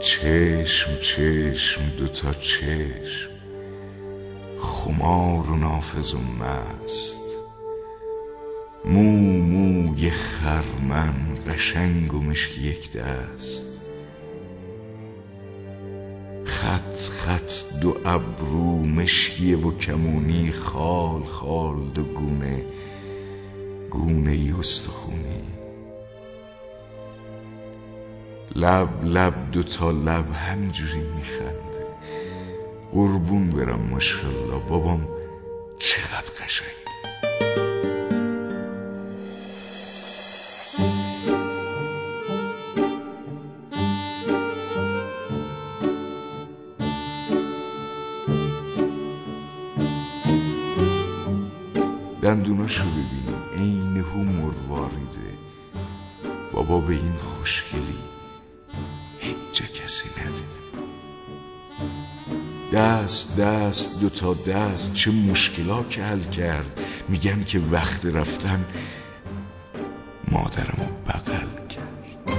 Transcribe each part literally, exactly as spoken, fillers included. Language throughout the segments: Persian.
چشم چشم دوتا چشم، خمار و نافذ و مست، مو موی خرمن قشنگ و مشک یک دست، خط خط دو ابرو مشکی و کمونی، خال خال دو گونه گونه استخونی، لب لب دو تا لب همجوری میخنده. قربون برم ماشاءالله بابام چقدر قشنگ. دندوناشو ببینی عین هو مرواریده. بابا به این خوشگلی هیچ جا کسی ندید. دست دست دوتا دست چه مشکلا که حل کرد. میگن که وقت رفتن مادرمو بغل کرد.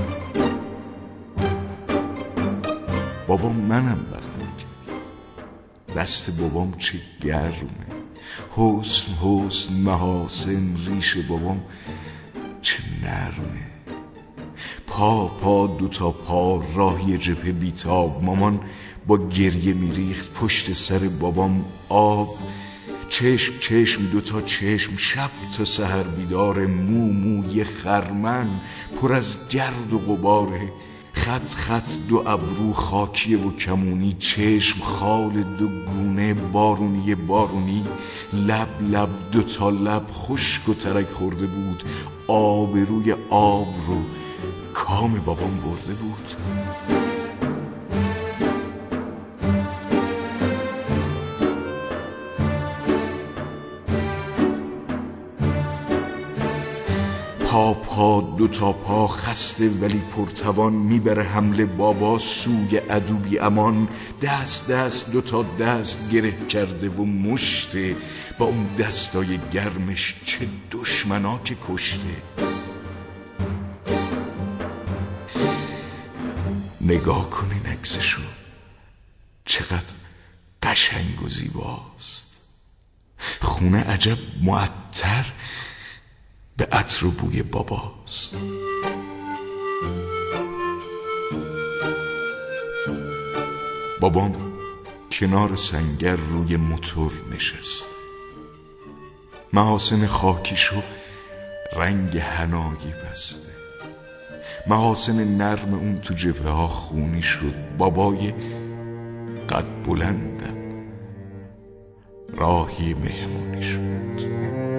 بابا منم بغل کرد. دست بابام چه گرمه. حسن حسن محاسن ریش بابام چه نرمه. پا پا دوتا پا راهی جبهه بیتاب. مامان با گریه میریخت پشت سر بابام آب. چشم چشم دوتا چشم شب تا سحر بیدار. مو موی خرمن پر از گرد و غباره. خط خط دو ابرو خاکی و کمونی. چشم خال دو گونه بارونی بارونی. لب لب دوتا لب خشک و ترک خورده بود. آب روی آب رو کام بابام برده بود. پا پا دوتا پا خسته ولی پرتوان. میبره حمله بابا سوی عدوی امان. دست دست دوتا دست گره کرده و مشته. با اون دستای گرمش چه دشمنا که کشته. نگاه کنین عکسشو چقدر قشنگ و زیباست. خونه عجب معطر به عطر و بوی باباست. بابام کنار سنگر روی موتور نشست. محاسن خاکیشو رنگ حنایی بسته. محاسن نرم اون تو جبهه ها خونی شد. بابای قد بلندم راهی مهمونی شد.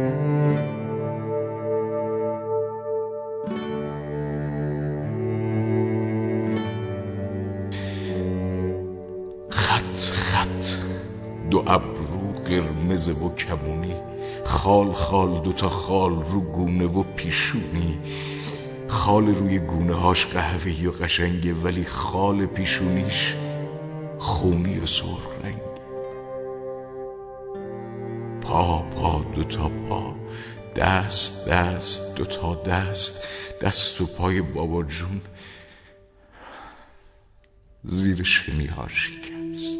خط خط دو ابرو قرمز و کمونی. خال خال دوتا خال رو گونه و پیشونی. خال روی گونه هاش قهوه‌ای و قشنگه ولی خال پیشونیش خونی و سرخ رنگه. پا پا دوتا پا دست دست دوتا دست. دست و پای بابا جون زیر شمی ها شکست.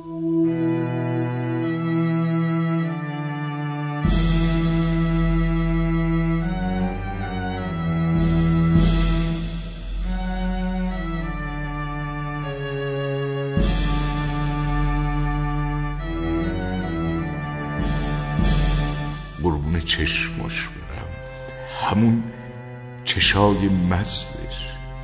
قربون چشماش برم. همون چشای مستش.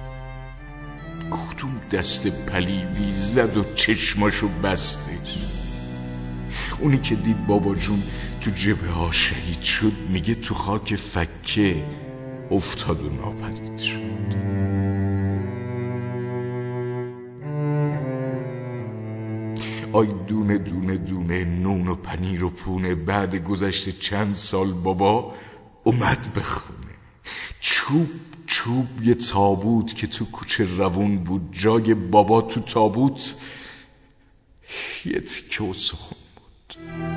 کدوم دست پلیدی زد و چشماشو بستش. اونی که دید بابا جون تو جبهه ها شهید شد. میگه تو خاک فکه افتاد و ناپدید شد. آی دونه دونه دونه نون و پنیر و پونه. بعد گذشته چند سال بابا اومد به خونه. چوب چوب یه تابوت که تو کوچه روون بود. جای بابا تو تابوت یه تیکه استخون بود.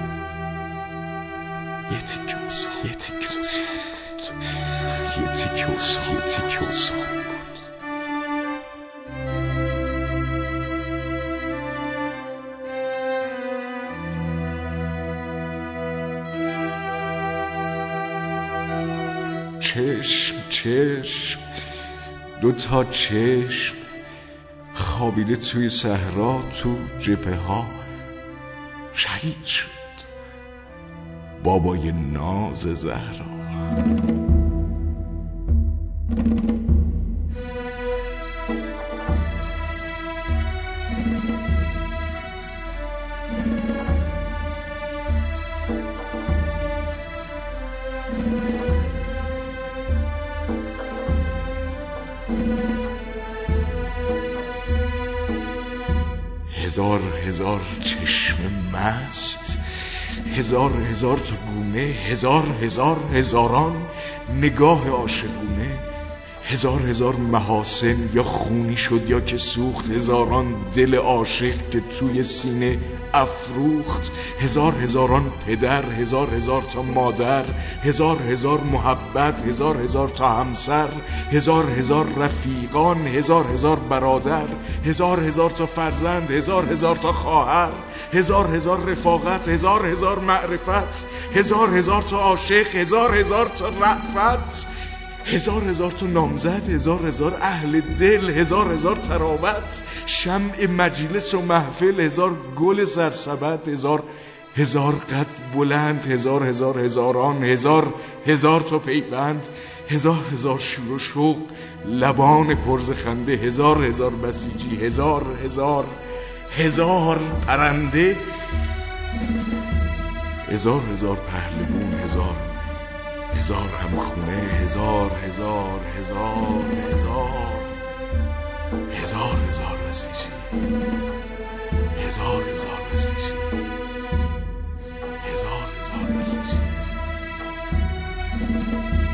یه تیکه استخون. یه تیکه استخون بود. یه تیکه استخون. یه تیکه استخون بود. چشم چشم دو تا چشم خوابیده توی صحرا، تو جبهه ها شهید شد بابای ناز زهرا. هزار هزار چشم مست، هزار هزار تا گونه، هزار هزار هزاران نگاه عاشقونه، هزار هزار محاسن یا خونی شد یا که سوخت، هزاران دل عاشق که توی سینه افروخت، هزار هزاران پدر، هزار هزار تا مادر، هزار هزار محبت، هزار هزار تا همسر، هزار هزار رفیقان، هزار هزار برادر، هزار هزار تا فرزند، هزار هزار تا خواهر، هزار هزار رفاقت، هزار هزار معرفت، هزار هزار تا عاشق، هزار هزار تا رأفت، هزار هزار تا نامزد، هزار هزار اهل دل، هزار هزار تراوت، شمع مجلس و محفل، هزار گل سرسبد، هزار هزار قد بلند، هزار هزار هزاران، هزار هزار تا پیوند، هزار هزار شور و شوق، لبان پرز خنده، هزار هزار بسیجی، هزار هزار هزار پرنده، هزار هزار پهلوان، هزار هزار همخونه، هزار هزار هزار هزار هزار هزار بسیجی، هزار هزار بسیجی، هزار هزار بسیجی.